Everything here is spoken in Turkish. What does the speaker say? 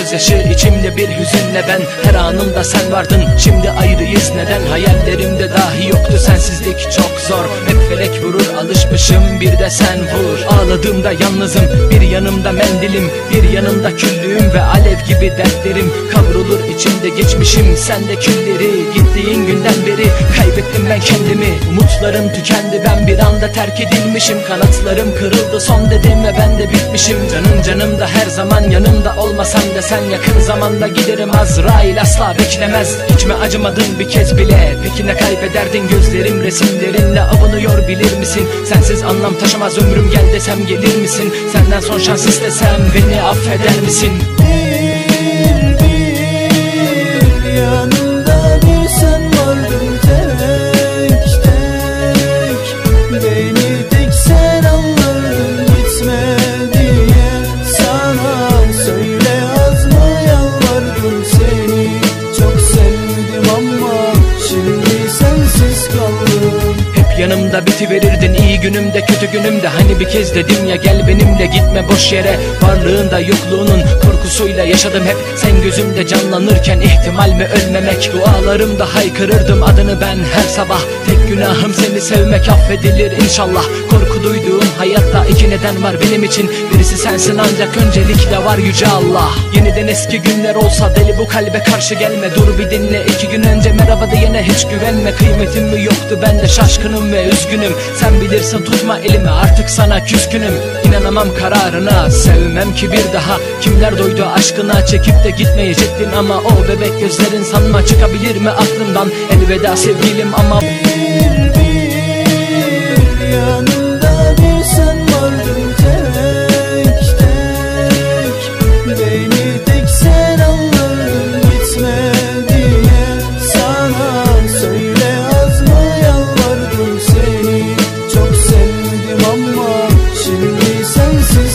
gözyaşı, içimde bir hüzünle ben. Her anımda sen vardın, şimdi ayrıyız neden? Hayallerimde dahi yoktu sensizlik, çok zor. Hep felek vurur, alışmışım, bir de sen vur. Ağladığımda yalnızım, bir yanımda mendilim, bir yanımda küllüğüm ve alev gibi dertlerim. Kavrulur içimde geçmişim, sende külleri. Gittiğin günden beri kaybettim ben kendimi. Umutlarım tükendi, ben bir anda terk edilmişim. Kanatlarım kırıldı son dedim ve ben de bitmişim. Canım canımda her zaman yanımda olmasan da sen, yakın zamanda giderim, Azrail asla beklemez. Hiç mi acımadın bir kez bile? Peki ne kaybederdin? Gözlerim resimlerinle avunuyor bilir misin? Sensiz anlam taşımaz ömrüm, gel desem gelir misin? Senden son şans istesem beni affeder misin? Bir yanımda bir sen vardın, tek tek beni tek sen anlardın. Gitme diye sana söyle, az mı yalvardım? Seni çok sevdim ama şimdi sensiz kaldım. Hep yanımda bitiverirdin, iyi günümde kötü günümde. Hani bir kez dedim ya gel benimle, gitme boş yere. Varlığında yokluğunun korkusuyla yaşadım hep. Sen gözümde canlanırken ihtimal mi ölmemek? Dualarımda haykırırdım adını ben her sabah. Tek günahım seni sevmek, affedilir inşallah. Korku duyduğum hayatta iki neden var benim için. Birisi sensin ancak öncelikle var yüce Allah. Yeniden eski günler olsa deli bu kalbe karşı gelme. Dur bir dinle, 2 gün önce merhaba diyene hiç güvenme. Kıymetim mi yoktu, ben de şaşkınım ve üzgünüm. Sen bilirsin, tutma elimi, artık sana küskünüm. İnanamam kararına, sevmem ki bir daha. Kimler doydu aşkına, çekip de gitmeyecektin ama o bebek gözlerin sanma çıkabilir mi aklımdan? Elveda sevgilim ama bir yanım